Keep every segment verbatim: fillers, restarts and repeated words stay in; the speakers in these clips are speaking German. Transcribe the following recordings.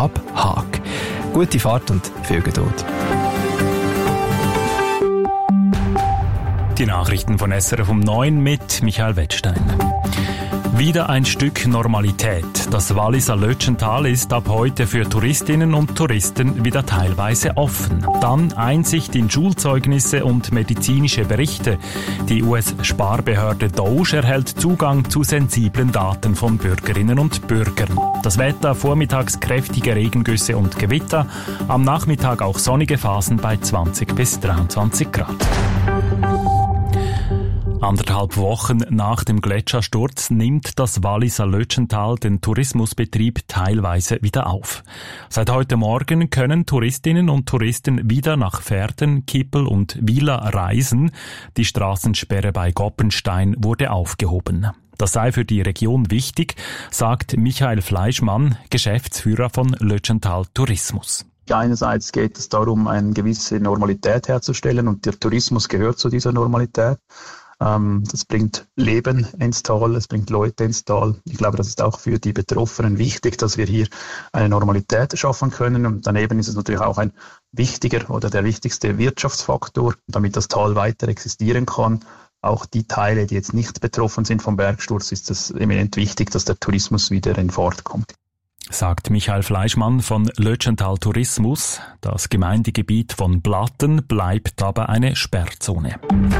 ab Haag. Gute Fahrt und viel Geduld. Die Nachrichten von S R F um neun mit Michael Wettstein. Wieder ein Stück Normalität. Das Walliser Lötschental ist ab heute für Touristinnen und Touristen wieder teilweise offen. Dann Einsicht in Schulzeugnisse und medizinische Berichte. Die U S-Sparbehörde Doge erhält Zugang zu sensiblen Daten von Bürgerinnen und Bürgern. Das Wetter, vormittags kräftige Regengüsse und Gewitter, am Nachmittag auch sonnige Phasen bei zwanzig bis dreiundzwanzig Grad. Anderthalb Wochen nach dem Gletschersturz nimmt das Walliser Lötschental den Tourismusbetrieb teilweise wieder auf. Seit heute Morgen können Touristinnen und Touristen wieder nach Verden, Kippel und Wieler reisen. Die Straßensperre bei Goppenstein wurde aufgehoben. Das sei für die Region wichtig, sagt Michael Fleischmann, Geschäftsführer von Lötschental Tourismus. Einerseits geht es darum, eine gewisse Normalität herzustellen und der Tourismus gehört zu dieser Normalität. Das bringt Leben ins Tal, es bringt Leute ins Tal. Ich glaube, das ist auch für die Betroffenen wichtig, dass wir hier eine Normalität schaffen können. Und daneben ist es natürlich auch ein wichtiger oder der wichtigste Wirtschaftsfaktor, damit das Tal weiter existieren kann. Auch die Teile, die jetzt nicht betroffen sind vom Bergsturz, ist es eminent wichtig, dass der Tourismus wieder in Fahrt kommt. Sagt Michael Fleischmann von Lötschental Tourismus. Das Gemeindegebiet von Blatten bleibt aber eine Sperrzone.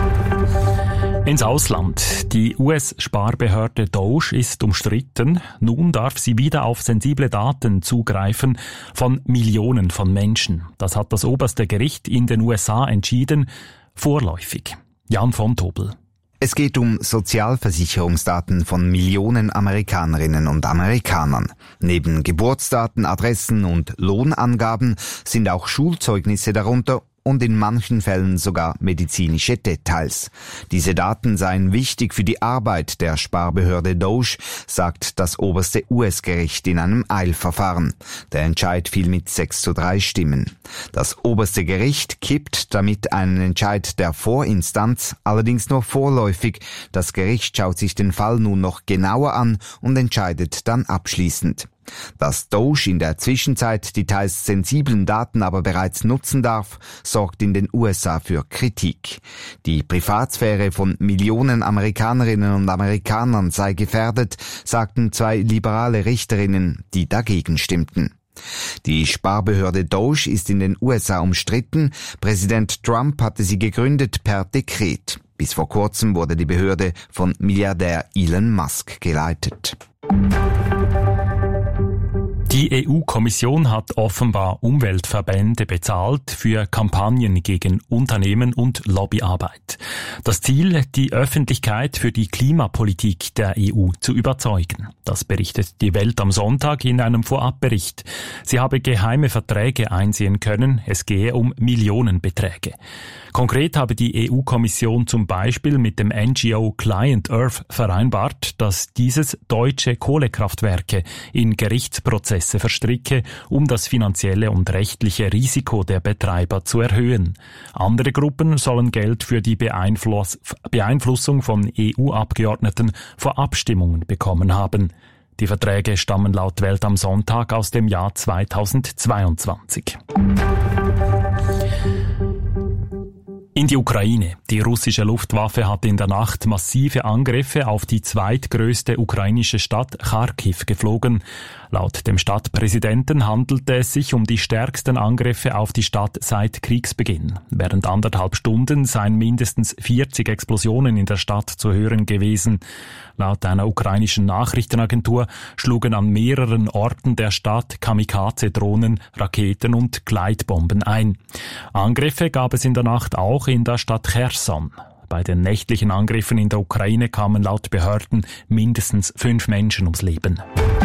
Ins Ausland. Die U S-Sparbehörde Doge ist umstritten. Nun darf sie wieder auf sensible Daten zugreifen von Millionen von Menschen. Das hat das oberste Gericht in den U S A entschieden, vorläufig. Jan von Tobel. Es geht um Sozialversicherungsdaten von Millionen Amerikanerinnen und Amerikanern. Neben Geburtsdaten, Adressen und Lohnangaben sind auch Schulzeugnisse darunter und in manchen Fällen sogar medizinische Details. Diese Daten seien wichtig für die Arbeit der Sparbehörde Doge, sagt das oberste U S-Gericht in einem Eilverfahren. Der Entscheid fiel mit sechs zu drei Stimmen. Das oberste Gericht kippt damit einen Entscheid der Vorinstanz, allerdings nur vorläufig. Das Gericht schaut sich den Fall nun noch genauer an und entscheidet dann abschließend. Dass Doge in der Zwischenzeit die teils sensiblen Daten aber bereits nutzen darf, sorgt in den U S A für Kritik. Die Privatsphäre von Millionen Amerikanerinnen und Amerikanern sei gefährdet, sagten zwei liberale Richterinnen, die dagegen stimmten. Die Sparbehörde Doge ist in den U S A umstritten. Präsident Trump hatte sie gegründet per Dekret. Bis vor kurzem wurde die Behörde von Milliardär Elon Musk geleitet. Die E U-Kommission hat offenbar Umweltverbände bezahlt für Kampagnen gegen Unternehmen und Lobbyarbeit. Das Ziel, die Öffentlichkeit für die Klimapolitik der E U zu überzeugen. Das berichtet die Welt am Sonntag in einem Vorabbericht. Sie habe geheime Verträge einsehen können, es gehe um Millionenbeträge. Konkret habe die E U-Kommission zum Beispiel mit dem N G O Client Earth vereinbart, dass dieses deutsche Kohlekraftwerke in Gerichtsprozesse verstricke, um das finanzielle und rechtliche Risiko der Betreiber zu erhöhen. Andere Gruppen sollen Geld für die Beeinfluss- Beeinflussung von E U-Abgeordneten vor Abstimmungen bekommen haben. Die Verträge stammen laut Welt am Sonntag aus dem Jahr zweitausendzweiundzwanzig. In die Ukraine. Die russische Luftwaffe hat in der Nacht massive Angriffe auf die zweitgrößte ukrainische Stadt Charkiw geflogen. Laut dem Stadtpräsidenten handelte es sich um die stärksten Angriffe auf die Stadt seit Kriegsbeginn. Während anderthalb Stunden seien mindestens vierzig Explosionen in der Stadt zu hören gewesen. Laut einer ukrainischen Nachrichtenagentur schlugen an mehreren Orten der Stadt Kamikaze-Drohnen, Raketen und Gleitbomben ein. Angriffe gab es in der Nacht auch in der Stadt Cherson. Bei den nächtlichen Angriffen in der Ukraine kamen laut Behörden mindestens fünf Menschen ums Leben.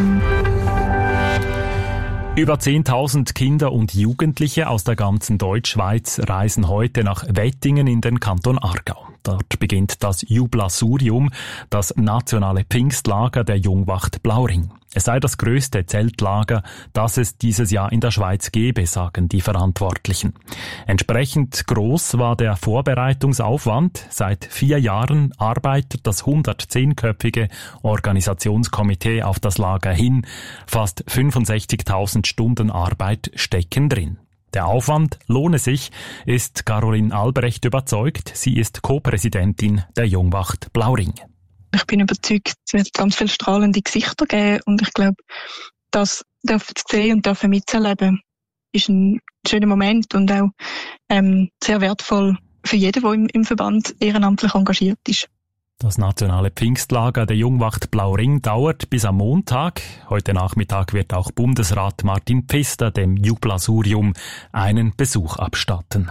Über zehntausend Kinder und Jugendliche aus der ganzen Deutschschweiz reisen heute nach Wettingen in den Kanton Aargau. Dort beginnt das Jublasurium, das nationale Pfingstlager der Jungwacht Blauring. Es sei das grösste Zeltlager, das es dieses Jahr in der Schweiz gebe, sagen die Verantwortlichen. Entsprechend groß war der Vorbereitungsaufwand. Seit vier Jahren arbeitet das hundertzehnköpfige Organisationskomitee auf das Lager hin. Fast fünfundsechzigtausend Stunden Arbeit stecken drin. Der Aufwand lohne sich, ist Caroline Albrecht überzeugt. Sie ist Co-Präsidentin der Jungwacht Blauring. Ich bin überzeugt, es wird ganz viele strahlende Gesichter geben und ich glaube, das dürfen zu sehen und dürfen mitzuerleben, ist ein schöner Moment und auch ähm, sehr wertvoll für jeden, der im, im Verband ehrenamtlich engagiert ist. Das nationale Pfingstlager der Jungwacht Blauring dauert bis am Montag. Heute Nachmittag wird auch Bundesrat Martin Pfister dem Jublasurium einen Besuch abstatten.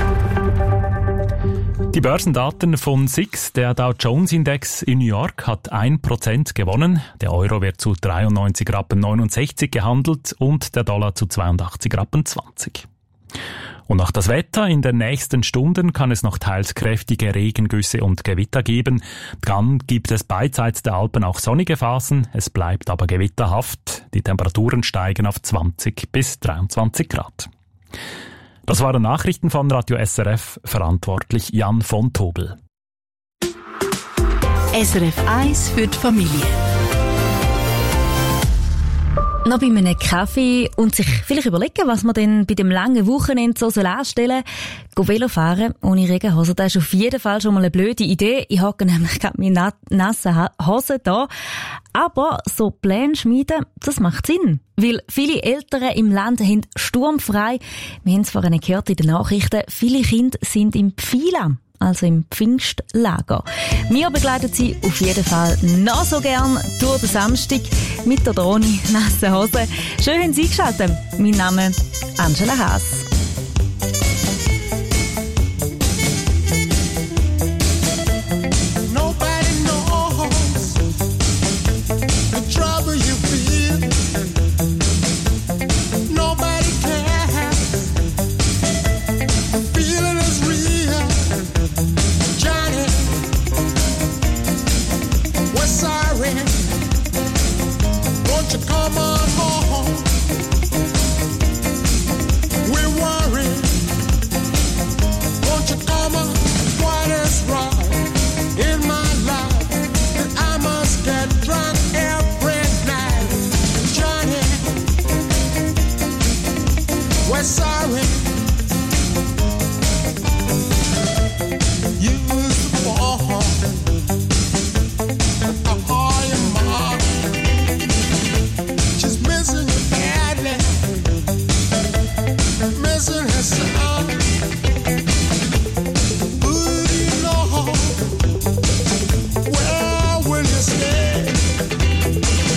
Die Börsendaten von S I X, der Dow Jones Index in New York, hat ein Prozent gewonnen. Der Euro wird zu dreiundneunzig Rappen neunundsechzig gehandelt und der Dollar zu zweiundachtzig Rappen zwanzig. Und auch das Wetter. In den nächsten Stunden kann es noch teils kräftige Regengüsse und Gewitter geben. Dann gibt es beidseits der Alpen auch sonnige Phasen. Es bleibt aber gewitterhaft. Die Temperaturen steigen auf zwanzig bis dreiundzwanzig Grad. Das waren Nachrichten von Radio S R F, verantwortlich Jan von Tobel. S R F eins für die Familie. Noch bei einem Kaffee und sich vielleicht überlegen, was man denn bei dem langen Wochenende so anstellen soll. Go Velo fahren ohne Regenhose, das ist auf jeden Fall schon mal eine blöde Idee. Ich hocke nämlich gerade meine nassen Hosen da. Aber so Pläne schmieden, das macht Sinn. Weil viele Eltern im Land haben sturmfrei. Wir haben es vorhin gehört in den Nachrichten, viele Kinder sind im Pfila, also im Pfingstlager. Wir begleiten Sie auf jeden Fall noch so gern durch den Samstag mit oder ohne nasse Hose. Schön haben Sie eingeschaltet. Mein Name ist Angela Haas. Come on home. We're worried.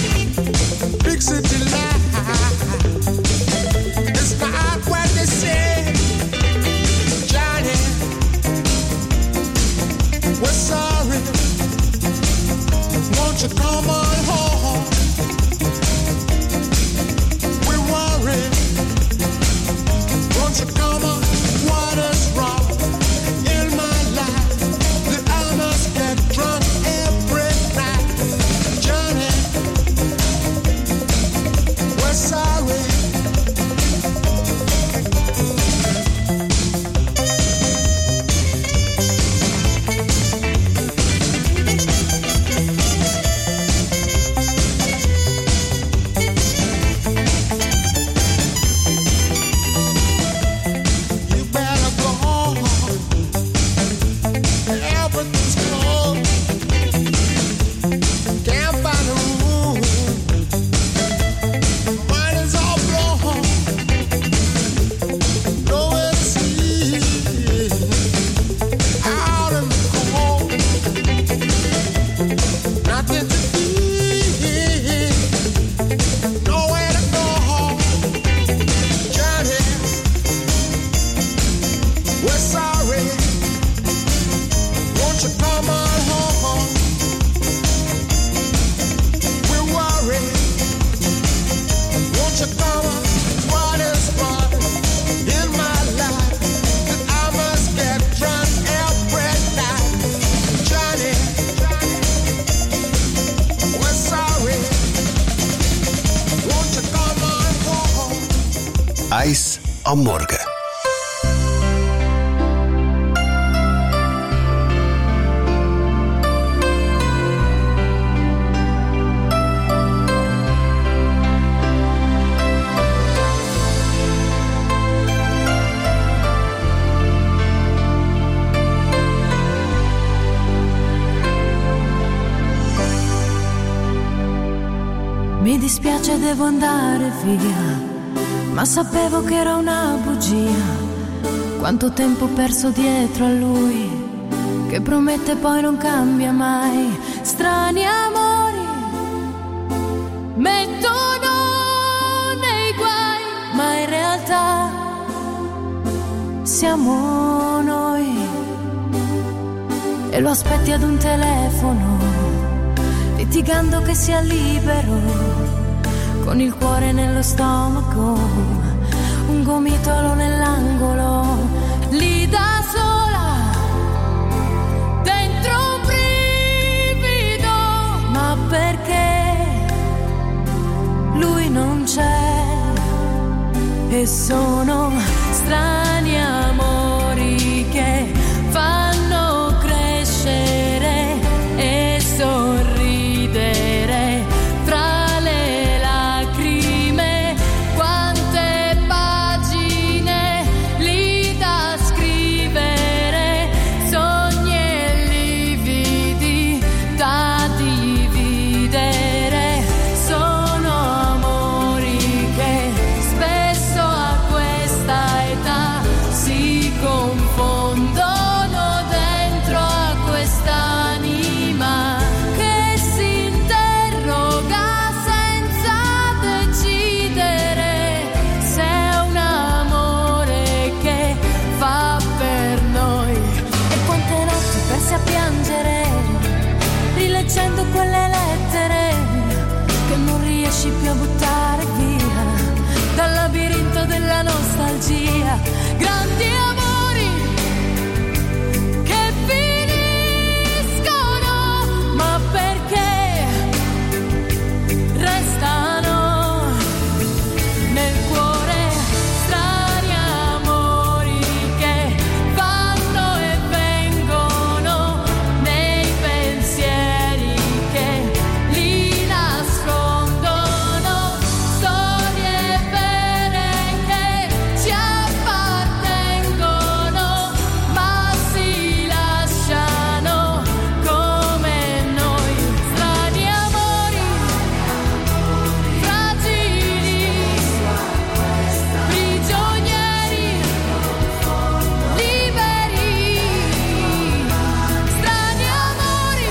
Big city life, it's not what they say. eins am Morgen. Mi dispiace, devo andare via, ma sapevo che era una bugia. Quanto tempo ho perso dietro a lui, che promette poi non cambia mai. Strani amori mettono nei guai, ma in realtà siamo noi. E lo aspetti ad un telefono, litigando che sia libero, con il cuore nello stomaco, un gomitolo nell'angolo, lì da sola, dentro un brivido, ma perché lui non c'è, e sono strani amori che fanno crescere e sorridere fra le lacrime. Quante pagine lì da scrivere, sogni e lividi da dividere. Sono amori che spesso a questa età si confondono dentro a quest'anima che si interroga senza decidere se è un amore che fa per noi. E quante notti persi a piangere, rileggendo quelle lettere che non riesci più a buttare via dal labirinto della nostalgia. Grandi amori che finiscono, ma perché restano nel cuore. Strani amori che vanno e vengono nei pensieri che li nascondono. Storie vere che ci appartengono, ma si lasciano come noi. Strani amori fragili, prigionieri liberi. Strani amori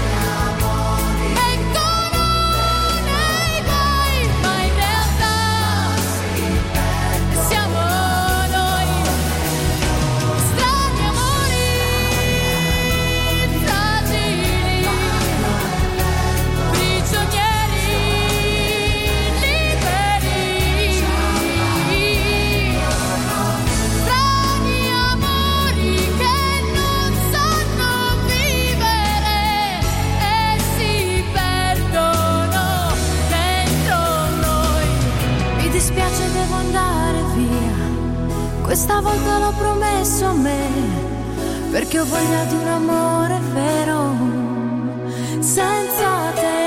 mettono nei guai, ma in realtà siamo noi. Strani amori fragili, prigionieri liberi. Strani amori che non sanno vivere e si perdono dentro noi. Mi dispiace, devo andare via, questa volta l'ho promesso a me, perché ho voglia di un amore vero senza te.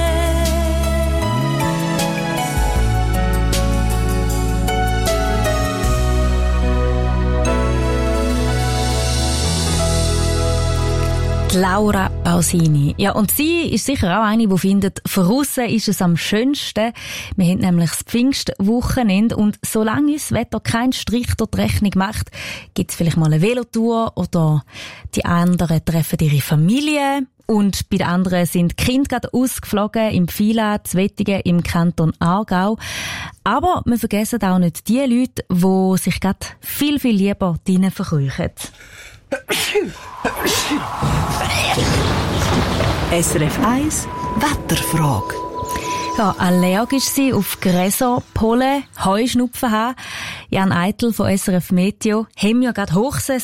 Laura Pausini. Ja, und sie ist sicher auch eine, die findet, von aussen ist es am schönsten. Wir haben nämlich das Pfingstwochenende und solange uns das Wetter keinen Strich durch die Rechnung macht, gibt es vielleicht mal eine Velotour oder die anderen treffen ihre Familie. Und bei den anderen sind die Kinder gerade ausgeflogen im Pfila, zu Wettigen im Kanton Aargau. Aber wir vergessen auch nicht die Leute, die sich gerade viel, viel lieber drinnen verkrüchen. S R F eins Wetterfrage. Ja, allergisch sein auf Gräser, Pollen, Heuschnupfen haben. Jan Eitel von S R F Meteo haben ja gerade Hochsaison.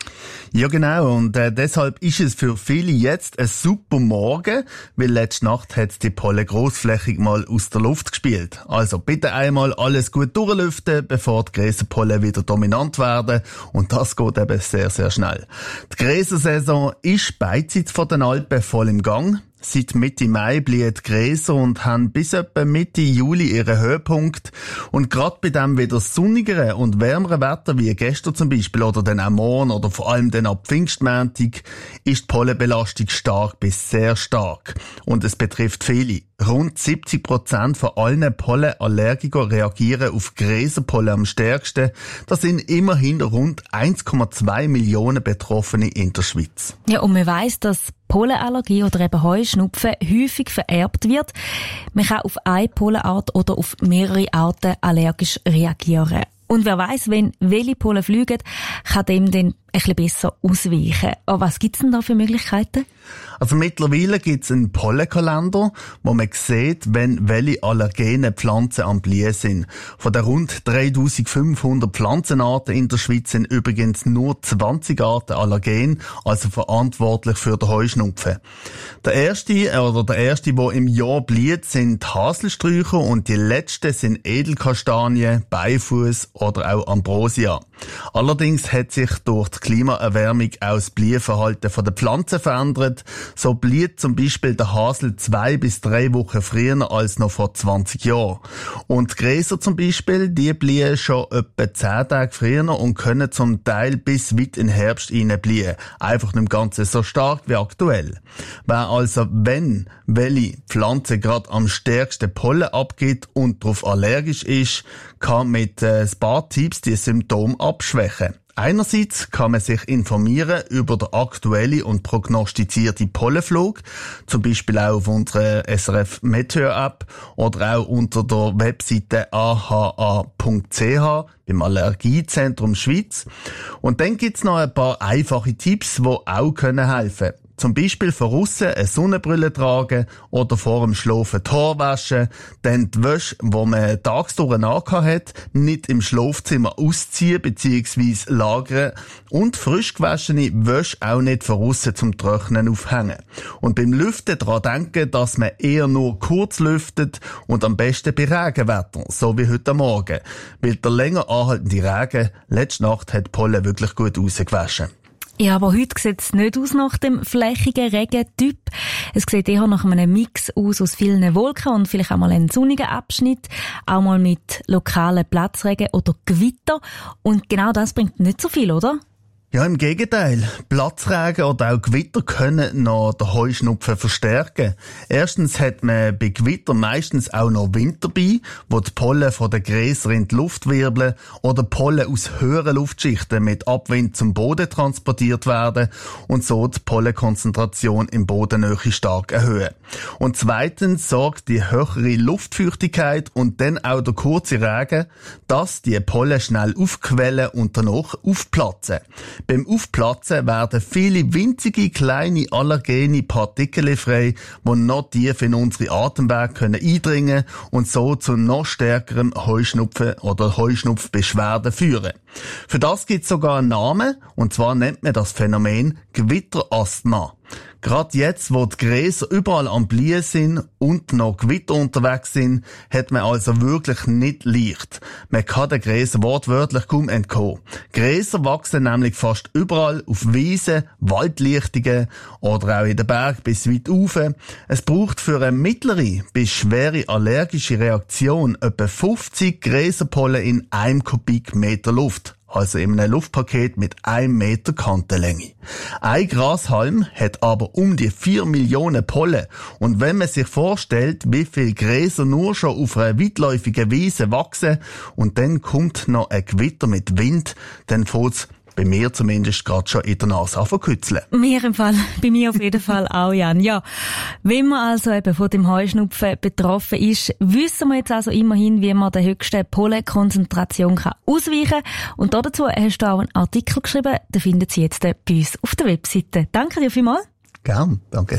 Ja, genau. Und äh, deshalb ist es für viele jetzt ein super Morgen, weil letzte Nacht hat die Pollen grossflächig mal aus der Luft gespielt. Also bitte einmal alles gut durchlüften, bevor die Gräserpollen wieder dominant werden. Und das geht eben sehr, sehr schnell. Die Gräsersaison ist beidseits von den Alpen voll im Gang. Seit Mitte Mai blühen Gräser und haben bis etwa Mitte Juli ihren Höhepunkt. Und gerade bei dem wieder sonnigeren und wärmeren Wetter, wie gestern zum Beispiel, oder dann auch morgen, oder vor allem dann ab Pfingstmontag, ist die Pollenbelastung stark bis sehr stark. Und es betrifft viele. Rund siebzig Prozent von allen Pollenallergikern reagieren auf Gräserpollen am stärksten. Das sind immerhin rund eins Komma zwei Millionen Betroffene in der Schweiz. Ja, und man weiss, dass Pollenallergie oder eben Heuschnupfen häufig vererbt wird. Man kann auf eine Pollenart oder auf mehrere Arten allergisch reagieren. Und wer weiss, wenn welche Pollen fliegen, kann dem dann ein bisschen besser ausweichen. Aber was gibt's denn da für Möglichkeiten? Also mittlerweile gibt's einen Pollenkalender, wo man sieht, wenn welche allergene Pflanzen am Blühen sind. Von den rund dreitausendfünfhundert Pflanzenarten in der Schweiz sind übrigens nur zwanzig Arten allergen, also verantwortlich für den Heuschnupfen. Der erste, oder der erste, der im Jahr blüht, sind Haselsträucher und die letzten sind Edelkastanien, Beifuß oder auch Ambrosia. Allerdings hat sich durch die Klimaerwärmung auch das Blühverhalten der Pflanzen verändert. So blüht zum Beispiel der Hasel zwei bis drei Wochen früher als noch vor zwanzig Jahren. Und die Gräser zum Beispiel, die blühen schon etwa zehn Tage früher und können zum Teil bis weit in den Herbst hinein blühen. Einfach nicht ganz so stark wie aktuell. Wer also, wenn welche Pflanze gerade am stärksten Pollen abgibt und darauf allergisch ist, kann mit äh, ein paar Tipps die Symptome abschwächen. Einerseits kann man sich informieren über den aktuellen und prognostizierten Pollenflug, zum Beispiel auch auf unserer S R F Meteor App oder auch unter der Webseite a h a punkt c h beim Allergiezentrum Schweiz. Und dann gibt's noch ein paar einfache Tipps, die auch helfen können. Zum Beispiel von aussen eine Sonnenbrille tragen oder vor dem Schlafen die Haare waschen, dann die Wäsche, die man tagsdurch angehabt hat, nicht im Schlafzimmer ausziehen bzw. lagern und frisch gewaschene Wäsche auch nicht von aussen zum Trocknen aufhängen. Und beim Lüften daran denken, dass man eher nur kurz lüftet und am besten bei Regenwetter, so wie heute Morgen, weil der länger anhaltende Regen letzte Nacht hat die Pollen wirklich gut rausgewaschen. Ja, aber heute sieht es nicht aus nach dem flächigen Regentyp. Es sieht eher nach einem Mix aus aus vielen Wolken und vielleicht auch mal einen sonnigen Abschnitt, auch mal mit lokalen Platzregen oder Gewitter. Und genau das bringt nicht so viel, oder? Ja, im Gegenteil. Platzregen oder auch Gewitter können noch den Heuschnupfen verstärken. Erstens hat man bei Gewitter meistens auch noch Wind dabei, wo die Pollen von den Gräsern in die Luft wirbeln oder Pollen aus höheren Luftschichten mit Abwind zum Boden transportiert werden und so die Pollenkonzentration im Bodennähe stark erhöhen. Und zweitens sorgt die höhere Luftfeuchtigkeit und dann auch der kurze Regen, dass die Pollen schnell aufquellen und danach aufplatzen. Beim Aufplatzen werden viele winzige, kleine, allergene Partikel frei, die noch tief in unsere Atemwege können eindringen und so zu noch stärkerem Heuschnupfen oder Heuschnupfbeschwerden führen. Für das gibt es sogar einen Namen, und zwar nennt man das Phänomen Gewitterasthma. Gerade jetzt, wo die Gräser überall am Blühen sind und noch Gewitter unterwegs sind, hat man also wirklich nicht leicht. Man kann den Gräsern wortwörtlich kaum entkommen. Gräser wachsen nämlich fast überall auf Wiesen, Waldlichtungen oder auch in den Bergen bis weit rauf. Es braucht für eine mittlere bis schwere allergische Reaktion etwa fünfzig Gräserpollen in einem Kubikmeter Luft. Also in einem Luftpaket mit einem Meter Kantenlänge. Ein Grashalm hat aber um die vier Millionen Pollen. Und wenn man sich vorstellt, wie viele Gräser nur schon auf einer weitläufigen Wiese wachsen und dann kommt noch ein Gewitter mit Wind, dann fängt's bei mir zumindest gerade schon in der Nase an zu kützeln. Mir im Fall, bei mir auf jeden Fall auch, Jan. Ja, wenn man also eben von dem Heuschnupfen betroffen ist, wissen wir jetzt also immerhin, wie man der höchsten Pollenkonzentration kann ausweichen kann. Und dazu hast du auch einen Artikel geschrieben, den findet Sie jetzt bei uns auf der Webseite. Danke dir vielmals. Gern, danke.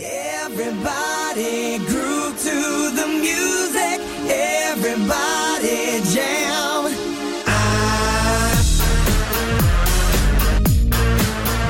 Everybody groove to the music. Everybody jam. I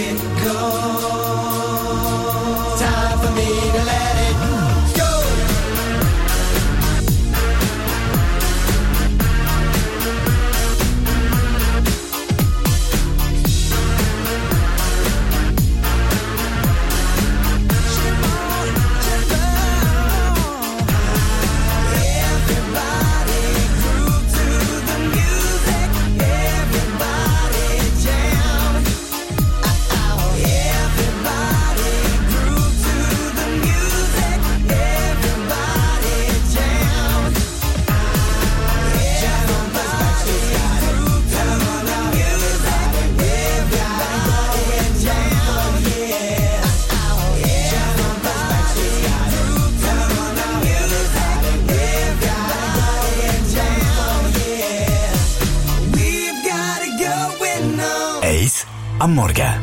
it go. Time for me to let it go. Am Morgen.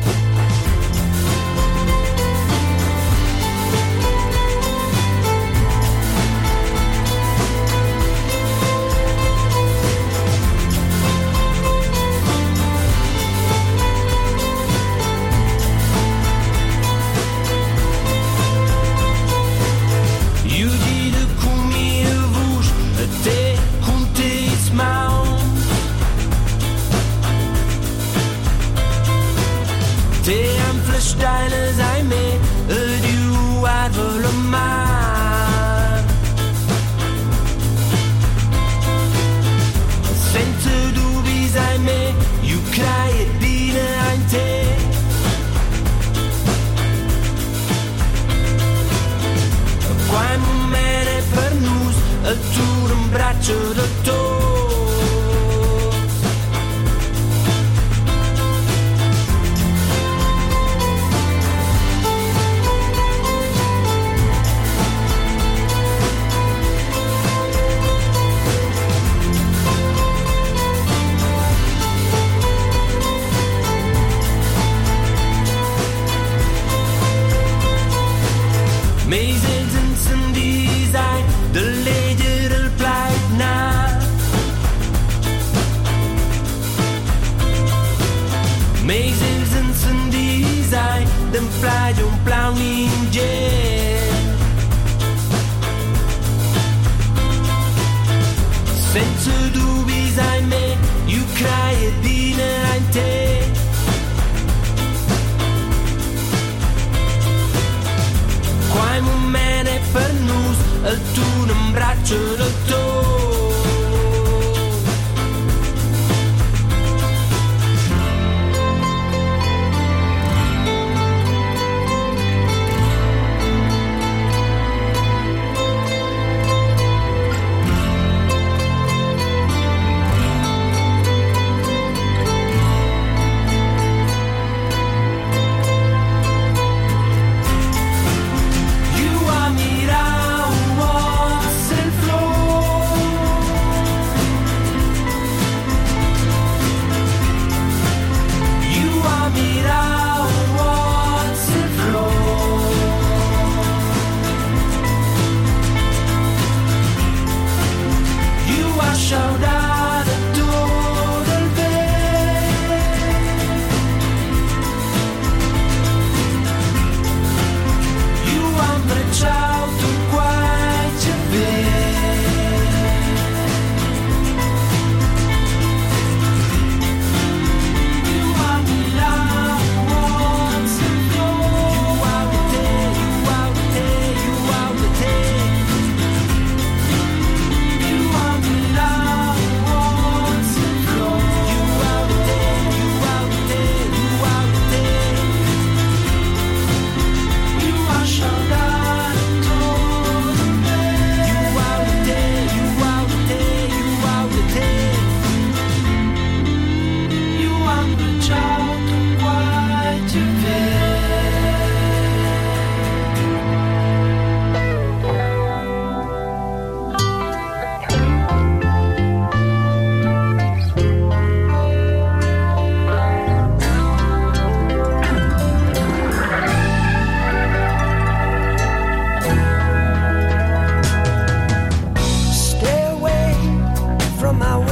Steine sei me, du advole mar. Senza dubi sei me, io crei bine ein te. Quai momene per nus, il tuo un braccio da to. Den fly un blau ninja. Senza dubi sai me, io crei bine ein te. Quai momene per nus, il tuo un braccio da to.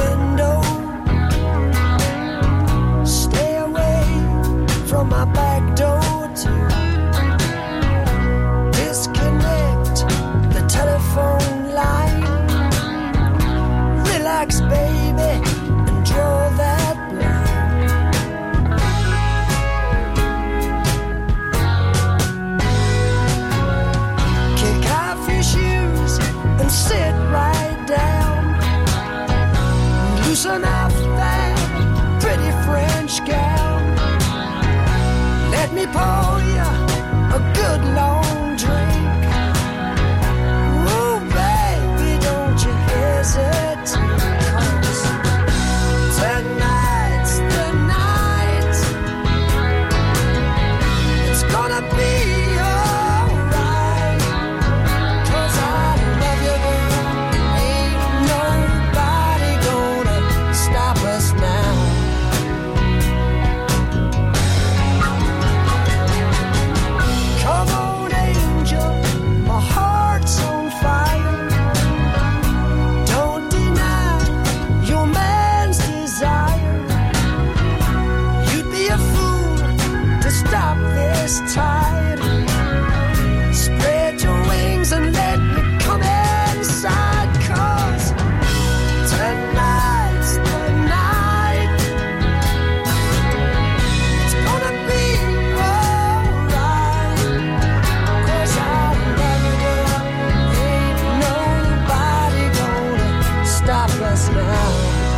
my back me pour you a good long drink. Ooh, baby, don't you hesitate. Tonight's the night. It's gonna be alright. 'Cause I love you, girl. Ain't nobody gonna stop us now. Come on, angel, my heart's on fire. Don't deny your man's desire. You'd be a fool to stop this tide. Spread your wings and let me come inside. 'Cause tonight's the night. It's gonna be alright. 'Cause I love you, girl. Ain't nobody gonna stop us now.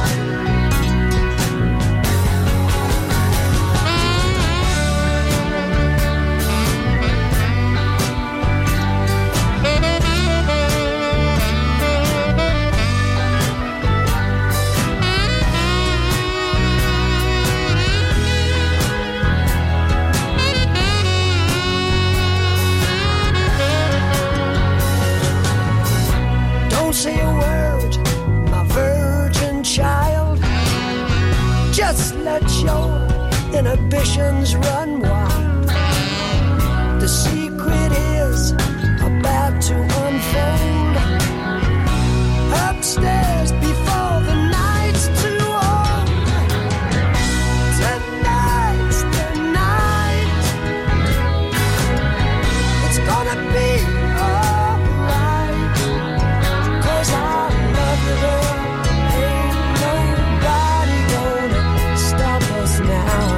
Don't say a word, my virgin child. Just let your inhibitions run wild. The secret is about to unfold. Upstairs before the night's too old. Tonight's the night. It's gonna be alright. 'Cause I love you, girl. Ain't nobody gonna stop us now.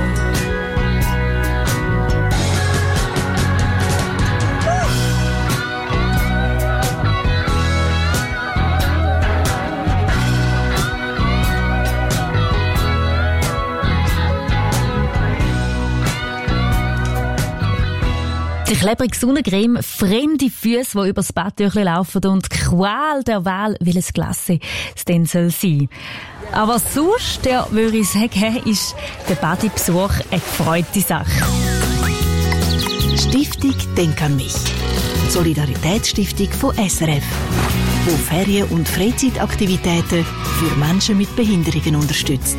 Die klebrige Sonnencreme, fremde Füße, die übers Badtüchli laufen und die Qual der Wahl, welches Klasse es denn soll sein. Aber sonst, ja, würde ich sagen, ist der Badebesuch eine gefreute Sache. Stiftung Denk an mich. Die Solidaritätsstiftung von S R F, die Ferien- und Freizeitaktivitäten für Menschen mit Behinderungen unterstützt.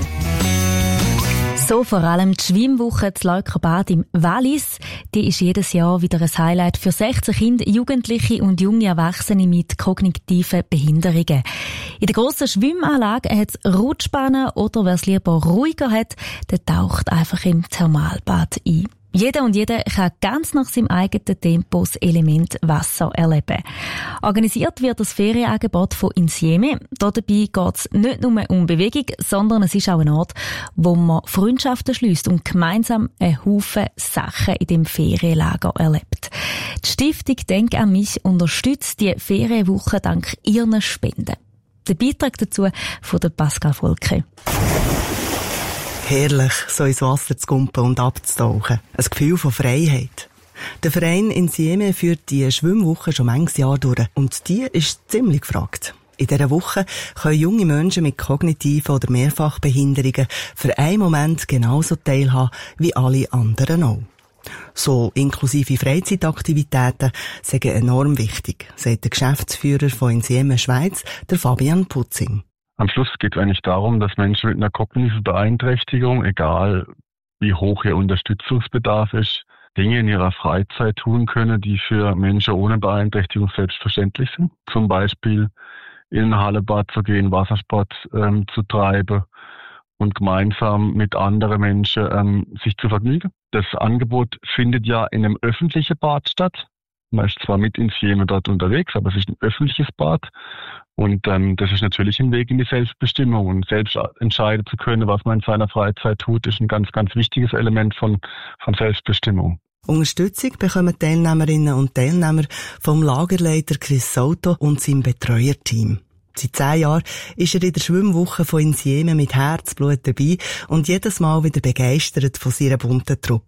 So vor allem die Schwimmwoche zu Leukerbad im Wallis. Die ist jedes Jahr wieder ein Highlight für sechzehn Kinder, Jugendliche und junge Erwachsene mit kognitiven Behinderungen. In der grossen Schwimmanlage hat es Rutschbahnen oder wer es lieber ruhiger hat, der taucht einfach im Thermalbad ein. Jeder und jede kann ganz nach seinem eigenen Tempo das Element Wasser erleben. Organisiert wird das Ferienangebot von Insieme. Dabei geht es nicht nur um Bewegung, sondern es ist auch ein Ort, wo man Freundschaften schließt und gemeinsam einen Haufen Sachen in dem Ferienlager erlebt. Die Stiftung Denk an mich unterstützt die Ferienwoche dank ihren Spenden. Der Beitrag dazu von der Pascal Volke. Herrlich, so ins Wasser zu kumpen und abzutauchen. Ein Gefühl von Freiheit. Der Verein Insieme führt die Schwimmwoche schon manches Jahr durch. Und die ist ziemlich gefragt. In dieser Woche können junge Menschen mit kognitiven oder Mehrfachbehinderungen für einen Moment genauso teilhaben wie alle anderen auch. So inklusive Freizeitaktivitäten sind enorm wichtig, sagt der Geschäftsführer von Insieme Schweiz, der Fabian Putzing. Am Schluss geht es eigentlich darum, dass Menschen mit einer kognitiven Beeinträchtigung, egal wie hoch ihr Unterstützungsbedarf ist, Dinge in ihrer Freizeit tun können, die für Menschen ohne Beeinträchtigung selbstverständlich sind. Zum Beispiel in ein Hallebad zu gehen, Wassersport ähm, zu treiben und gemeinsam mit anderen Menschen ähm, sich zu vergnügen. Das Angebot findet ja in einem öffentlichen Bad statt. Man ist zwar mit Insieme dort unterwegs, aber es ist ein öffentliches Bad. Und ähm, das ist natürlich ein Weg in die Selbstbestimmung. Und selbst entscheiden zu können, was man in seiner Freizeit tut, ist ein ganz, ganz wichtiges Element von, von Selbstbestimmung. Unterstützung bekommen Teilnehmerinnen und Teilnehmer vom Lagerleiter Chris Soto und seinem Betreuerteam. Seit zehn Jahren ist er in der Schwimmwoche von Insieme mit Herzblut dabei und jedes Mal wieder begeistert von seiner bunten Truppe.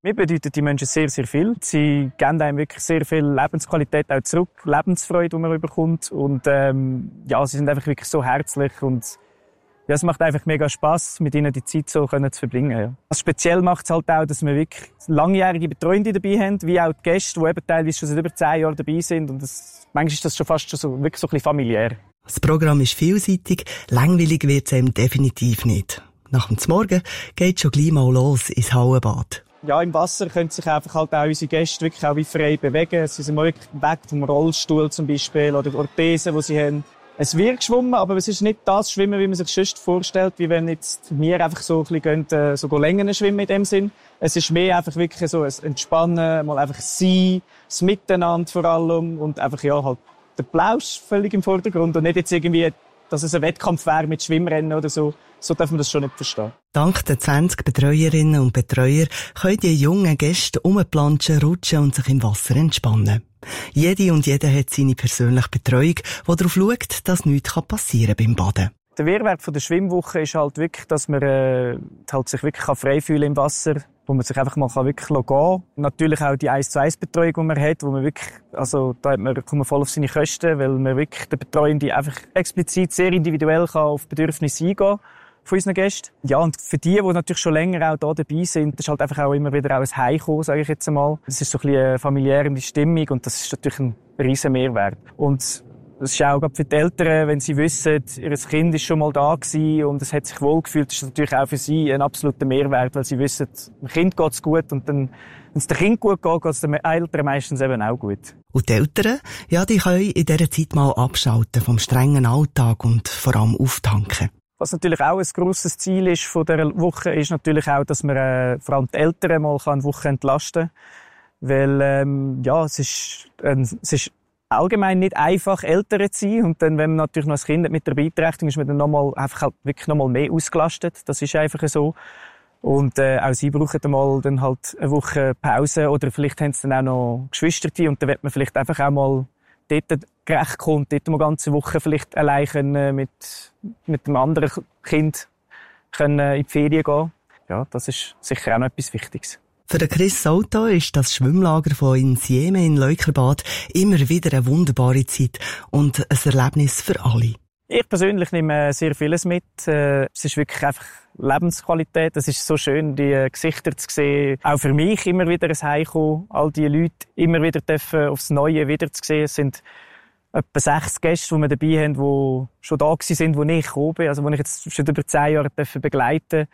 Mir bedeutet die Menschen sehr, sehr viel. Sie geben einem wirklich sehr viel Lebensqualität auch zurück, Lebensfreude, die man bekommt. Und ähm, ja, sie sind einfach wirklich so herzlich und ja, es macht einfach mega Spass, mit ihnen die Zeit so können zu verbringen. Ja. Was speziell macht es halt auch, dass wir wirklich langjährige Betreuende dabei haben, wie auch die Gäste, die eben teilweise schon seit über zehn Jahren dabei sind. Und das, manchmal ist das schon fast schon so, wirklich so ein bisschen familiär. Das Programm ist vielseitig, langweilig wird es einem definitiv nicht. Nach dem Morgen geht es schon gleich mal los ins Hallenbad. Ja, im Wasser können sich einfach halt auch unsere Gäste wirklich auch wie frei bewegen. Sie sind mal wirklich weg vom Rollstuhl zum Beispiel oder Orthesen, die sie haben. Es wird geschwommen, aber es ist nicht das Schwimmen, wie man sich sonst vorstellt, wie wenn jetzt wir einfach so ein bisschen gehen, so Längen schwimmen in dem Sinn. Es ist mehr einfach wirklich so ein Entspannen, mal einfach sein, das Miteinander vor allem und einfach ja halt der Plausch völlig im Vordergrund und nicht jetzt irgendwie, dass es ein Wettkampf wäre mit Schwimmrennen oder so. So darf man das schon nicht verstehen. Dank der zwanzig Betreuerinnen und Betreuer können die jungen Gäste rumplanschen, rutschen und sich im Wasser entspannen. Jede und jeder hat seine persönliche Betreuung, die darauf schaut, dass nichts passieren kann beim Baden. Der Mehrwert der Schwimmwoche ist halt wirklich, dass man äh, halt sich wirklich frei fühlen im Wasser, wo man sich einfach mal wirklich gehen kann. Natürlich auch die eins zu eins Betreuung, die man hat, wo man wirklich, also da hat man, kommt man voll auf seine Kosten, weil man wirklich der Betreuende einfach explizit sehr individuell kann auf Bedürfnisse eingehen von unseren Gästen. Ja, und für die, die natürlich schon länger auch da dabei sind, das ist halt einfach auch immer wieder auch ein Heimkommen, sage ich jetzt einmal. Das ist so ein bisschen eine familiäre Stimmung und das ist natürlich ein riesen Mehrwert. Und das ist auch gerade für die Eltern, wenn sie wissen, ihr Kind ist schon mal da gewesen und es hat sich wohlgefühlt, ist das natürlich auch für sie ein absoluter Mehrwert, weil sie wissen, dem Kind geht's gut und dann, wenn es dem Kind gut geht, geht es den Eltern meistens eben auch gut. Und die Eltern, ja, die können in dieser Zeit mal abschalten vom strengen Alltag und vor allem auftanken. Was natürlich auch ein grosses Ziel ist von dieser Woche, ist natürlich auch, dass man äh, vor allem die Eltern mal eine Woche entlasten kann. Weil, ähm, ja, es ist, äh, es ist allgemein nicht einfach, Eltern zu sein. Und dann, wenn man natürlich noch ein Kind mit der Beeinträchtigung ist, man dann nochmal, einfach halt wirklich nochmal mehr ausgelastet. Das ist einfach so. Und, äh, auch sie brauchen dann mal dann halt eine Woche Pause. Oder vielleicht haben sie dann auch noch Geschwister. Und dann wird man vielleicht einfach auch mal dort gerecht kommen, dort mal eine ganze Woche vielleicht allein können mit, mit einem anderen Kind können in die Ferien gehen. Ja, das ist sicher auch noch etwas Wichtiges. Für den Chris Sauto ist das Schwimmlager von Insieme in Leukerbad immer wieder eine wunderbare Zeit und ein Erlebnis für alle. Ich persönlich nehme sehr vieles mit. Es ist wirklich einfach Lebensqualität. Es ist so schön, die Gesichter zu sehen. Auch für mich immer wieder ein Heimkommen. All die Leute immer wieder dürfen aufs Neue wieder zu sehen. Es sind etwa sechs Gäste, die wir dabei haben, die schon da waren, wo ich gekommen bin. Also, die ich jetzt schon über zehn Jahre begleiten durfte.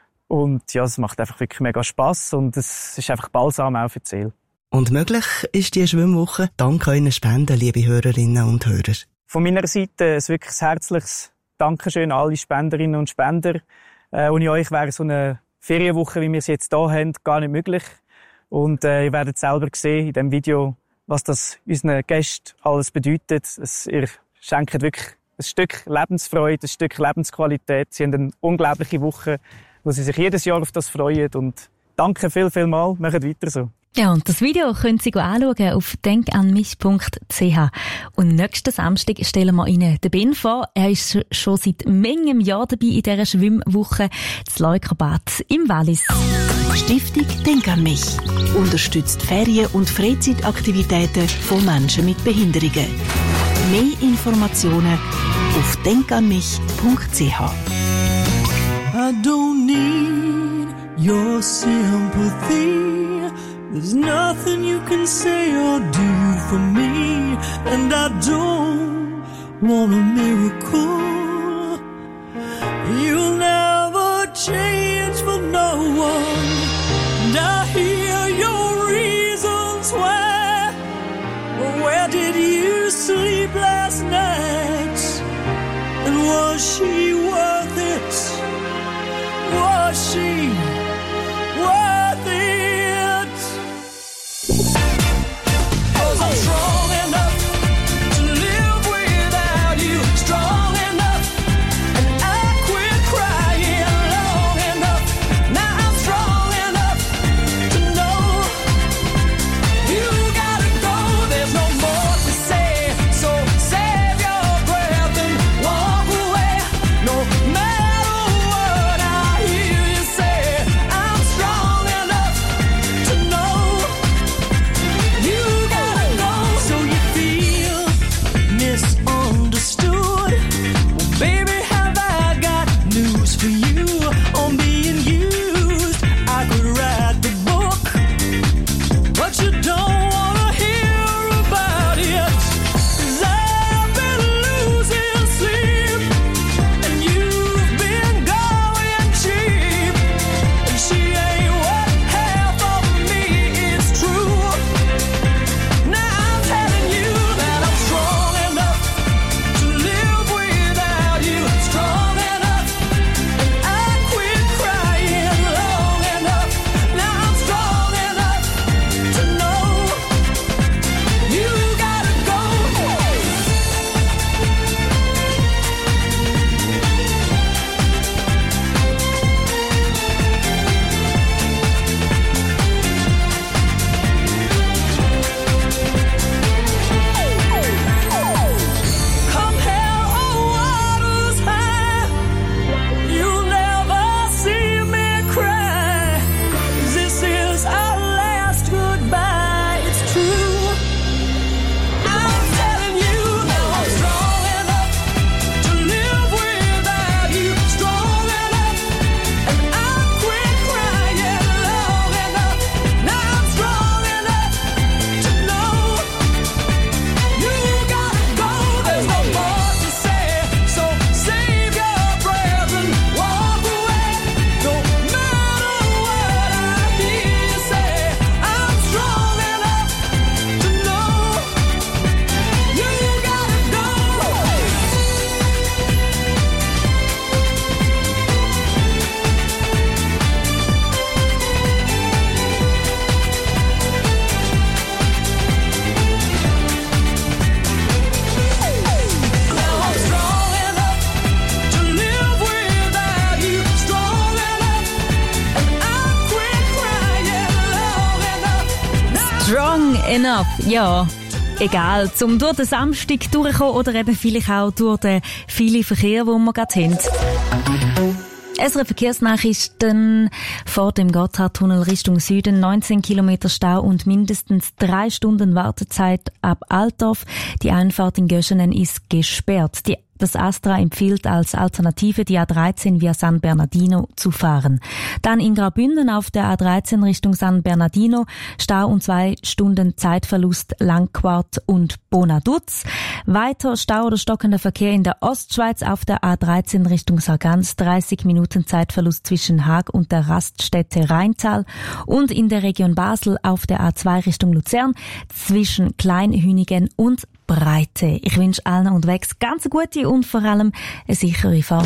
Und ja, es macht einfach wirklich mega Spass und es ist einfach balsam auch für die Seele. Und möglich ist die Schwimmwoche dank euren Spenden, liebe Hörerinnen und Hörer. Von meiner Seite ein wirklich herzliches Dankeschön an alle Spenderinnen und Spender. Äh, ohne euch wäre so eine Ferienwoche, wie wir sie jetzt hier haben, gar nicht möglich. Und äh, ihr werdet selber sehen in diesem Video, was das unseren Gästen alles bedeutet. Es, ihr schenkt wirklich ein Stück Lebensfreude, ein Stück Lebensqualität. Sie haben eine unglaubliche Woche, wo sie sich jedes Jahr auf das freuen. Und danke viel, viel mal. Macht weiter so. Ja, und das Video können Sie anschauen auf denkanmich punkt c h. Und nächsten Samstag stellen wir Ihnen den Ben vor. Er ist schon seit manchem Jahr dabei in dieser Schwimmwoche zu Leukerbad im Wallis. Stiftung Denk an mich unterstützt Ferien- und Freizeitaktivitäten von Menschen mit Behinderungen. Mehr Informationen auf denkanmich punkt c h. I don't need your sympathy. There's nothing you can say or do for me, and I don't want a miracle. You'll never change for no one, and I hear your reasons why. Well, where did you sleep last night? And was she worth it? Was she worth it? I'm strong enough to live without you. Strong enough, and I quit crying long enough. Now I'm strong enough to know you gotta go. There's no more to say, so say Strong enough, ja. Egal, zum durch den Samstag durchkommen oder eben vielleicht auch durch den vielen Verkehr, den wir gerade haben. S R F Verkehrsnachrichten vor dem Gotthardtunnel Richtung Süden. neunzehn Kilometer Stau und mindestens drei Stunden Wartezeit ab Altdorf. Die Einfahrt in Göschenen ist gesperrt. Die Das Astra empfiehlt als Alternative, die A dreizehn via San Bernardino zu fahren. Dann in Graubünden auf der A dreizehn Richtung San Bernardino, Stau und zwei Stunden Zeitverlust Langquart und Bonaduz. Weiter Stau oder stockender Verkehr in der Ostschweiz auf der A dreizehn Richtung Sargans, dreißig Minuten Zeitverlust zwischen Haag und der Raststätte Rheintal. Und in der Region Basel auf der A zwei Richtung Luzern zwischen Kleinhünigen und Breite. Ich wünsche allen unterwegs ganz gute und vor allem eine sichere Fahrt.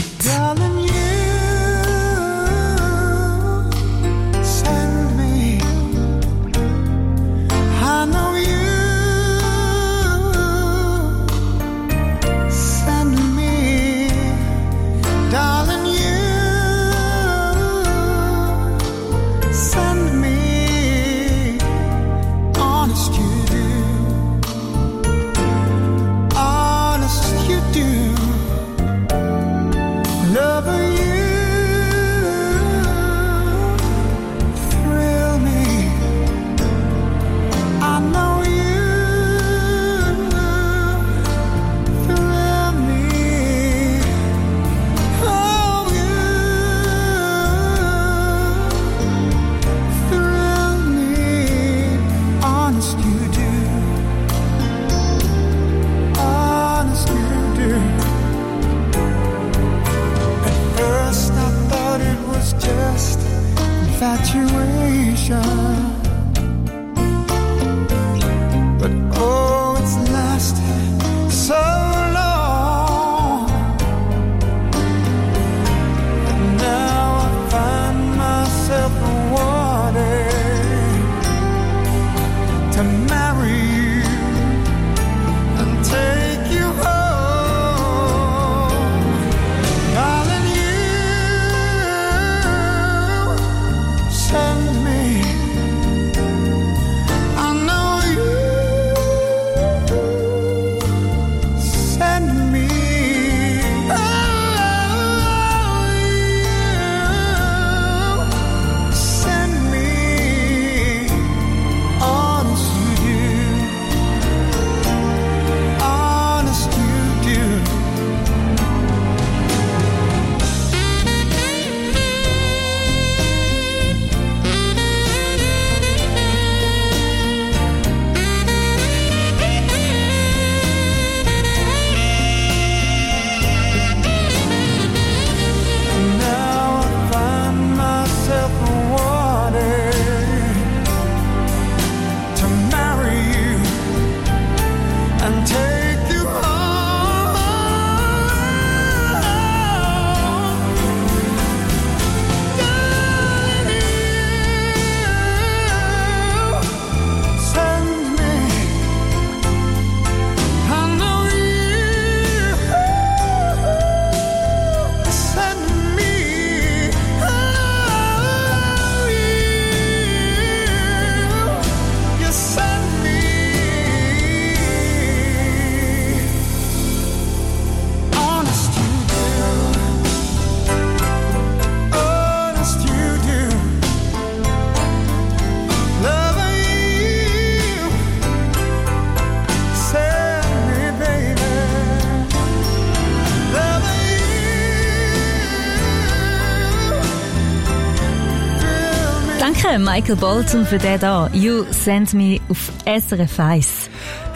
Danke, Michael Bolton, für den da. You Send Me auf S R F eins.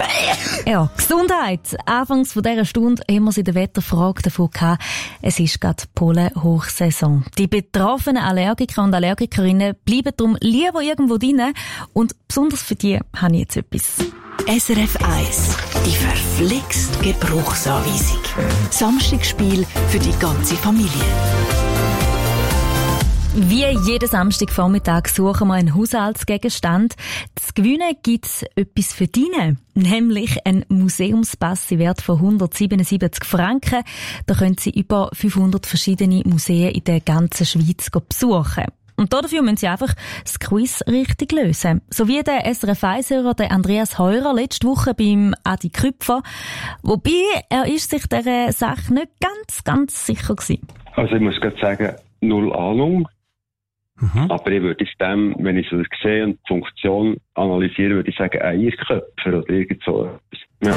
Ja, Gesundheit. Anfangs von dieser Stunde haben wir uns in der Wetterfrage davon gehabt, es ist gerade Pollenhochsaison. Die betroffenen Allergiker und Allergikerinnen bleiben darum lieber irgendwo drin. Und besonders für die habe ich jetzt etwas. S R F eins, die verflixt Gebrauchsanweisung. Samstagsspiel für die ganze Familie. Wie jeden Samstagvormittag suchen wir einen Haushaltsgegenstand. Zu gewinnen gibt es etwas für deine, nämlich einen Museumspass im Wert von hundertsiebenundsiebzig Franken. Da können Sie über fünfhundert verschiedene Museen in der ganzen Schweiz besuchen. Und dafür müssen sie einfach das Quiz richtig lösen. So wie der S R F eins-Hörer, der Andreas Heurer, letzte Woche beim Adi Krüpfer. Wobei, er ist sich dieser Sache nicht ganz, ganz sicher gewesen. Also ich muss gerade sagen, null Ahnung. Mhm. Aber ich würde jetzt dem, wenn ich so sehe und die Funktion analysiere, würde ich sagen, Eierköpfer oder irgend so etwas. Ja.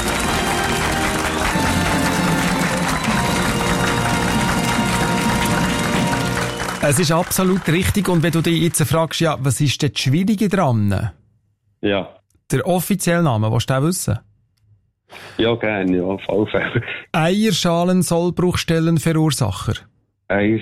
Es ist absolut richtig. Und wenn du dich jetzt fragst, ja, was ist denn das Schwierige dran? Ja. Der offizielle Name, willst du den wissen? Ja, gerne, ja, auf alle Fälle. Eierschalensollbruchstellenverursacher. Eis.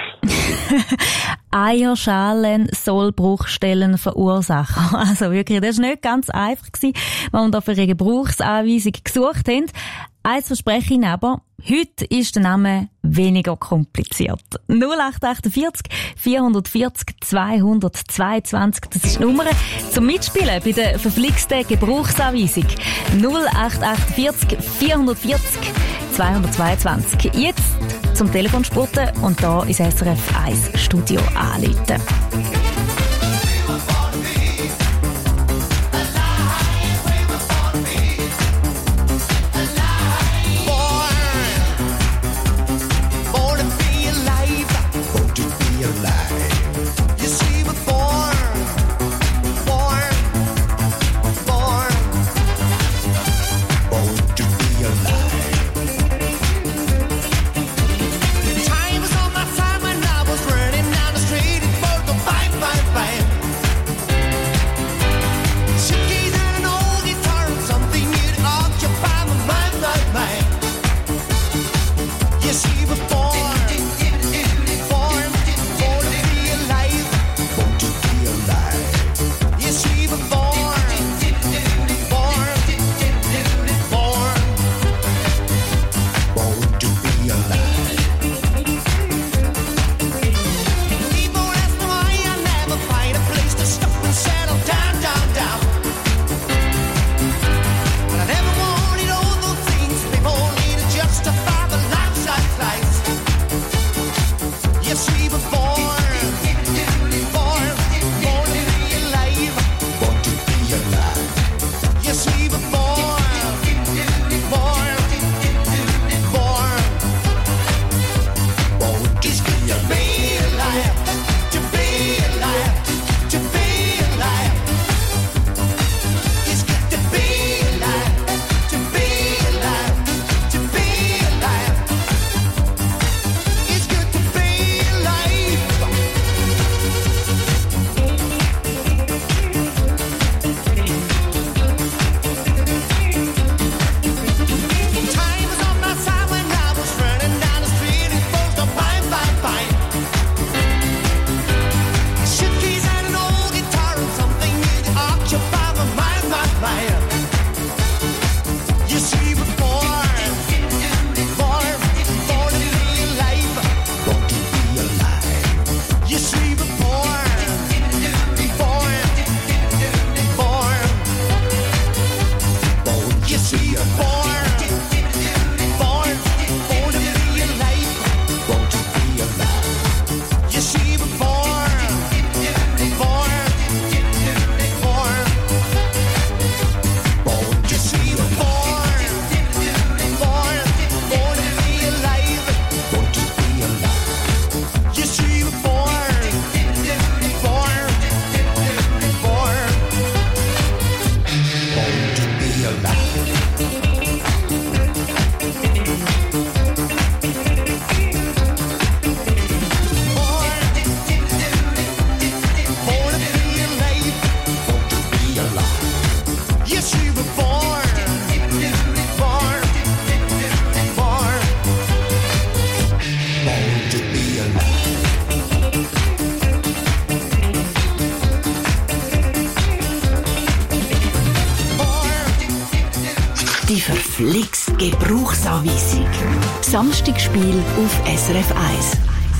Eierschalensollbruchstellenverursacher. Also wirklich, das war nicht ganz einfach gewesen, weil wir da für eine Gebrauchsanweisung gesucht haben. Eins verspreche ich Ihnen aber, heute ist der Name weniger kompliziert. null acht vier acht vier vier zig zweihundertzweiundzwanzig, das ist die Nummer zum Mitspielen bei der verflixten Gebrauchsanweisung. null acht vier acht vier vier zig zweihundertzweiundzwanzig. Jetzt zum Telefonspurten und da ins S R F eins Studio anrufen. Die verflixt Gebrauchsanweisung. Samstagsspiel auf S R F eins.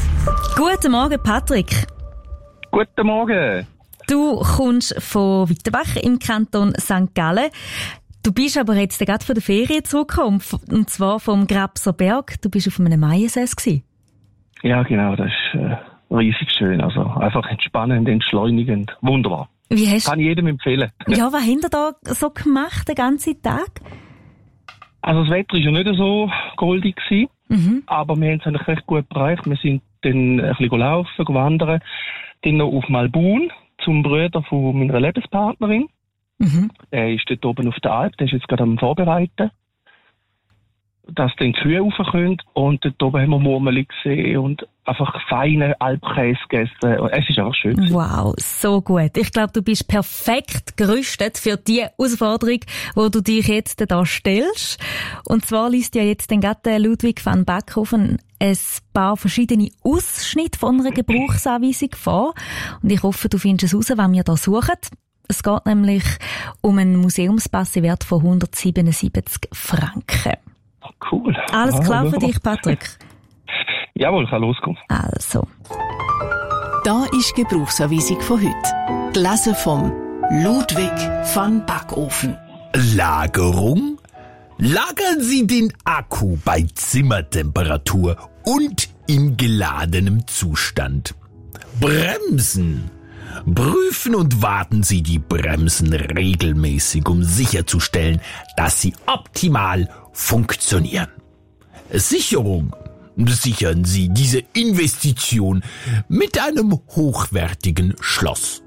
Guten Morgen, Patrick. Guten Morgen. Du kommst von Wittenbach im Kanton Sankt Gallen. Du bist aber jetzt gerade von der Ferien zurückgekommen, und zwar vom Grabser Berg. Du bist auf einem Maiensäß gewesen. Ja, genau, das war äh, riesig schön. Also einfach entspannend, entschleunigend. Wunderbar. Wie hast Kann ich jedem empfehlen. Ja, was habt ihr da so gemacht den ganzen Tag? Also das Wetter war ja nicht so goldig gewesen, Mhm. aber wir haben es eigentlich recht gut erreicht. Wir sind dann ein bisschen laufen, wandern, dann noch auf Malbun zum Bruder von meiner Lebenspartnerin. Mhm. Der ist dort oben auf der Alp, der ist jetzt gerade am Vorbereiten, dass dann die Kühe rauf können. Und dort oben haben wir Murmeli gesehen und einfach feine Alpkäse gegessen. Es ist einfach schön gewesen. Wow, so gut. Ich glaube, du bist perfekt gerüstet für die Herausforderung, wo du dich jetzt da stellst. Und zwar liest ja jetzt den Gatte Ludwig van Backhofen ein paar verschiedene Ausschnitte von einer Gebrauchsanweisung vor. Und ich hoffe, du findest es raus, was wir da suchen. Es geht nämlich um einen Museumspass im Wert von hundertsiebenundsiebzig Franken. Cool. Alles klar Ah, für dich, Patrick? Jawohl, kann loskommen. Also. Da ist die Gebrauchsanweisung von heute. Gelesen vom Ludwig van Backofen. Lagerung? Lagern Sie den Akku bei Zimmertemperatur und in geladenem Zustand. Bremsen. Prüfen und warten Sie die Bremsen regelmäßig, um sicherzustellen, dass sie optimal funktionieren. Sicherung. Sichern Sie diese Investition mit einem hochwertigen Schloss.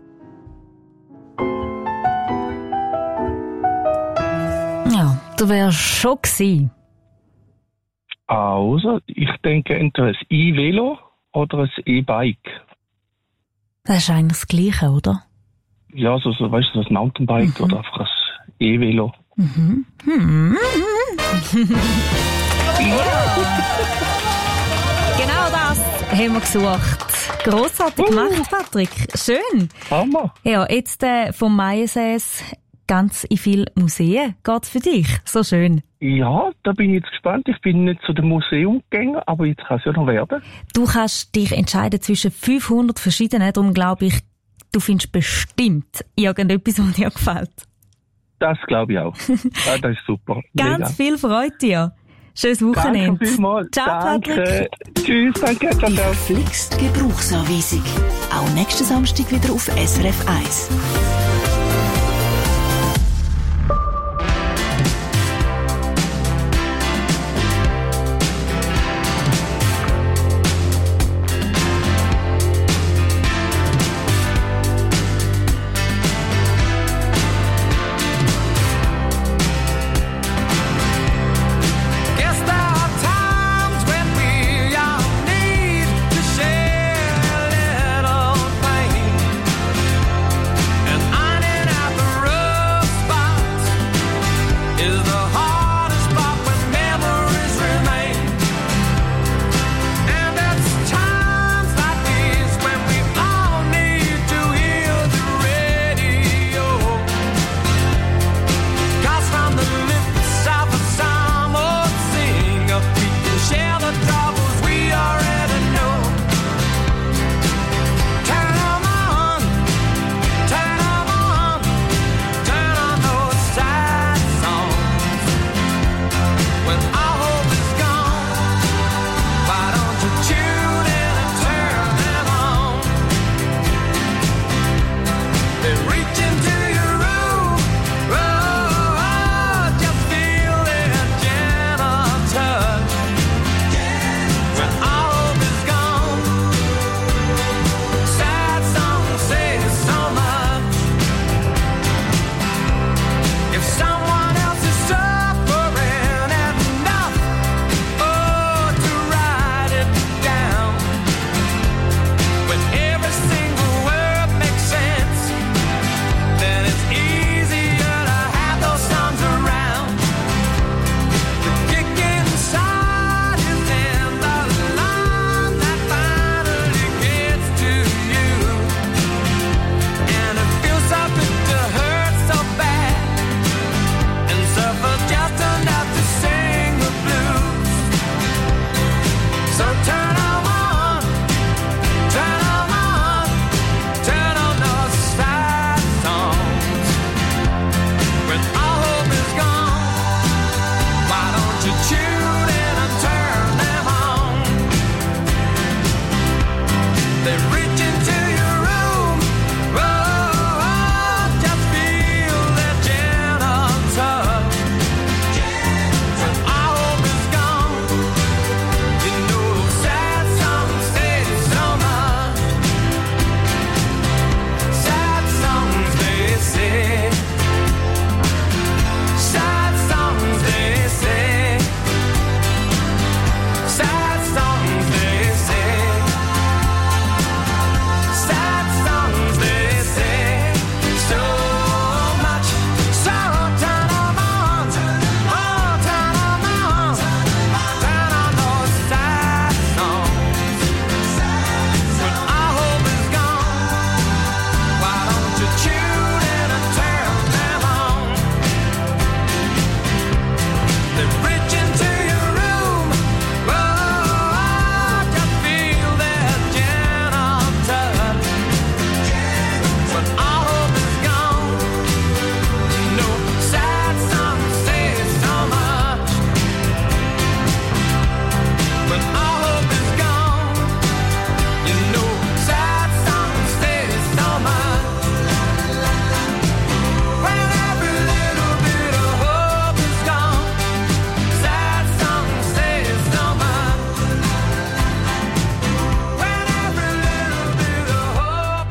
Ja, du wärst schon gewesen. Also, ich denke entweder ein E-Velo oder ein E-Bike. Das ist eigentlich das Gleiche, oder? Ja, so, so weißt du, so ein Mountainbike Mhm. oder einfach ein E-Velo. Mhm. Hm. Genau das haben wir gesucht. Grossartig gemacht, Patrick. Schön. Hammer. Ja, jetzt äh, vom Maiensäß ganz in viele Museen. Geht's für dich? So schön. Ja, da bin ich jetzt gespannt. Ich bin nicht zu dem Museumgänger, aber jetzt kann es ja noch werden. Du kannst dich entscheiden zwischen fünfhundert verschiedenen. Darum glaube ich, du findest bestimmt irgendetwas, was dir gefällt. Das glaube ich auch. Ja, das ist super. Ganz Mega. viel Freude dir. Schönes Wochenende. Danke vielmals. Ciao, Danke. Patrick. Tschüss, danke. Ciao, Die ciao. verflixte Gebrauchsanweisung. Auch nächsten Samstag wieder auf S R F eins. Guess there are times when we all need to share a little pain, and I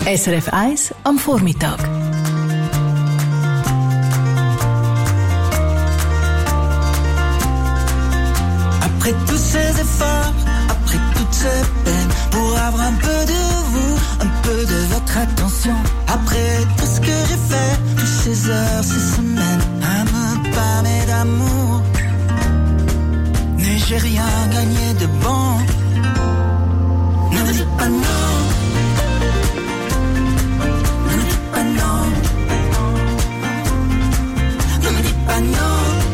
S R F eins am Vormittag. Après tous ces efforts, après toutes ces peines, pour avoir un peu de vous, un peu de votre attention, après tout ce que j'ai fait, toutes ces heures, ces semaines, à me parler d'amour, n'ai-je rien gagné de bon? Ne me dites pas non, ne me dites pas non, ne me dites pas non.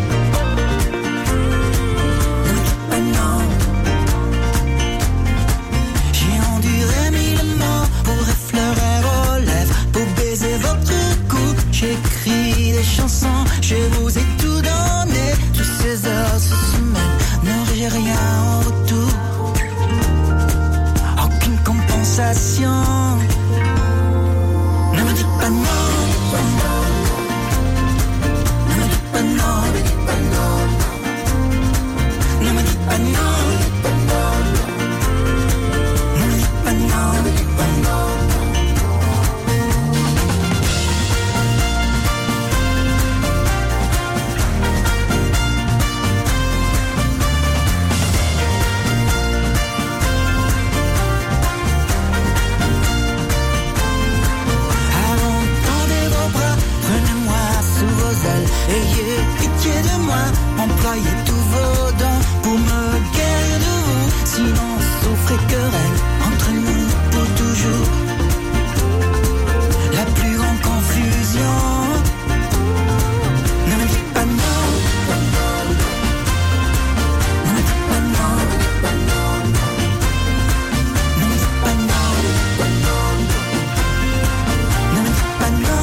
J'écris des chansons, je vous ai tout donné. Toutes ces heures, ces semaines, n'aurais rien en retour. Aucune compensation. Ne me dites pas non. Ne me dites pas non. Ne me dites pas non. Ne me dites pas non. Ayez pitié de moi, employez tous vos dons pour me guérir de vous. Sinon, souffrez querelle entre nous pour toujours. La plus grande confusion. Ne me dites pas non. Ne me dites pas non. Ne me dites pas non. Ne me dites pas non.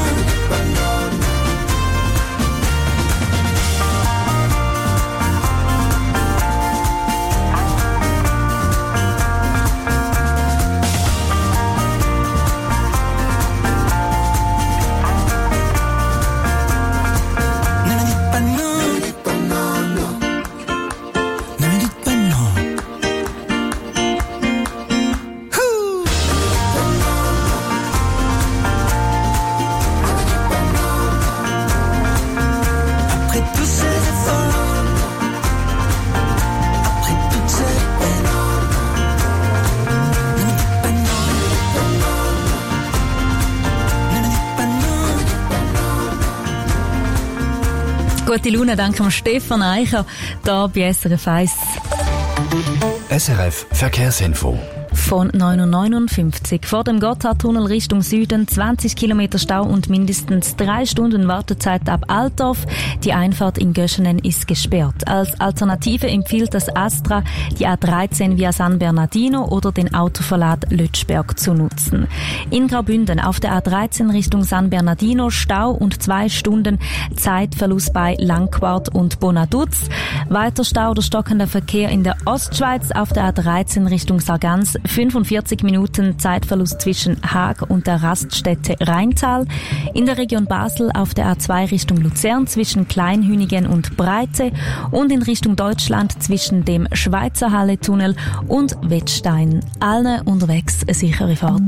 Gute Laune, danke Stefan Eicher, da bei S R F eins. S R F Verkehrsinfo. Von neun Uhr neunundfünfzig vor dem Gotthardtunnel Richtung Süden zwanzig Kilometer Stau und mindestens drei Stunden Wartezeit ab Altdorf. Die Einfahrt in Göschenen ist gesperrt. Als Alternative empfiehlt das Astra, die A dreizehn via San Bernardino oder den Autoverlad Lötschberg zu nutzen. In Graubünden auf der A dreizehn Richtung San Bernardino Stau und zwei Stunden Zeitverlust bei Langquart und Bonaduz. Weiter Stau oder stockender Verkehr in der Ostschweiz auf der A dreizehn Richtung Sargans. fünfundvierzig Minuten Zeitverlust zwischen Haag und der Raststätte Rheintal. In der Region Basel auf der A zwei Richtung Luzern zwischen Kleinhünigen und Breite und in Richtung Deutschland zwischen dem Schweizer Halle-Tunnel und Wettstein. Allen unterwegs eine sichere Fahrt.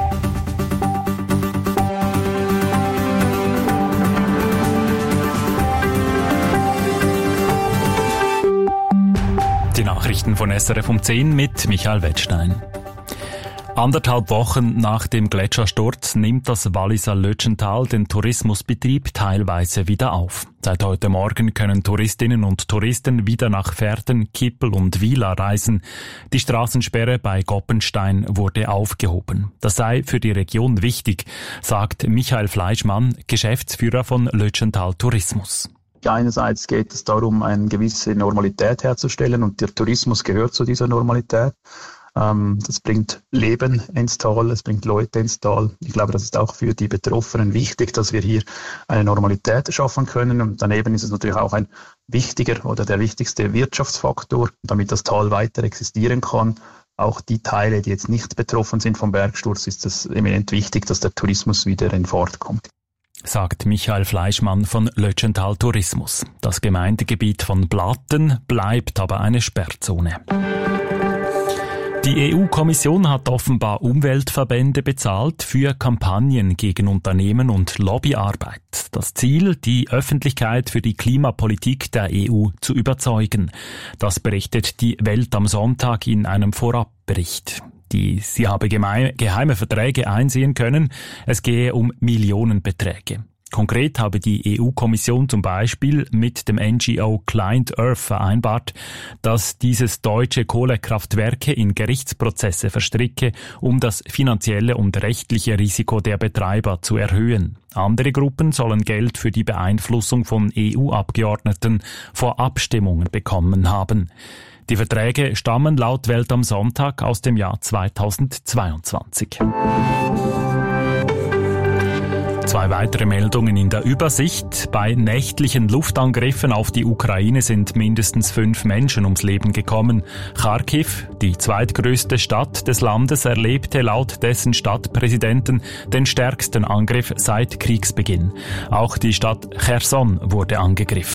Die Nachrichten von S R F um zehn mit Michael Wettstein. Anderthalb Wochen nach dem Gletschersturz nimmt das Walliser Lötschental den Tourismusbetrieb teilweise wieder auf. Seit heute Morgen können Touristinnen und Touristen wieder nach Verden, Kippel und Wieler reisen. Die Straßensperre bei Goppenstein wurde aufgehoben. Das sei für die Region wichtig, sagt Michael Fleischmann, Geschäftsführer von Lötschental Tourismus. Einerseits geht es darum, eine gewisse Normalität herzustellen und der Tourismus gehört zu dieser Normalität. Das bringt Leben ins Tal, es bringt Leute ins Tal. Ich glaube, das ist auch für die Betroffenen wichtig, dass wir hier eine Normalität schaffen können. Und daneben ist es natürlich auch ein wichtiger oder der wichtigste Wirtschaftsfaktor, damit das Tal weiter existieren kann. Auch die Teile, die jetzt nicht betroffen sind vom Bergsturz, ist es eminent wichtig, dass der Tourismus wieder in Fahrt kommt. Sagt Michael Fleischmann von Lötschental Tourismus. Das Gemeindegebiet von Blatten bleibt aber eine Sperrzone. Die E U-Kommission hat offenbar Umweltverbände bezahlt für Kampagnen gegen Unternehmen und Lobbyarbeit. Das Ziel, die Öffentlichkeit für die Klimapolitik der E U zu überzeugen. Das berichtet die Welt am Sonntag in einem Vorabbericht. Die, sie habe geheime Verträge einsehen können. Es gehe um Millionenbeträge. Konkret habe die E U-Kommission zum Beispiel mit dem N G O Client Earth vereinbart, dass dieses deutsche Kohlekraftwerke in Gerichtsprozesse verstricke, um das finanzielle und rechtliche Risiko der Betreiber zu erhöhen. Andere Gruppen sollen Geld für die Beeinflussung von E U-Abgeordneten vor Abstimmungen bekommen haben. Die Verträge stammen laut Welt am Sonntag aus dem Jahr zweitausendzweiundzwanzig. Zwei weitere Meldungen in der Übersicht. Bei nächtlichen Luftangriffen auf die Ukraine sind mindestens fünf Menschen ums Leben gekommen. Kharkiv, die zweitgrößte Stadt des Landes, erlebte laut dessen Stadtpräsidenten den stärksten Angriff seit Kriegsbeginn. Auch die Stadt Cherson wurde angegriffen.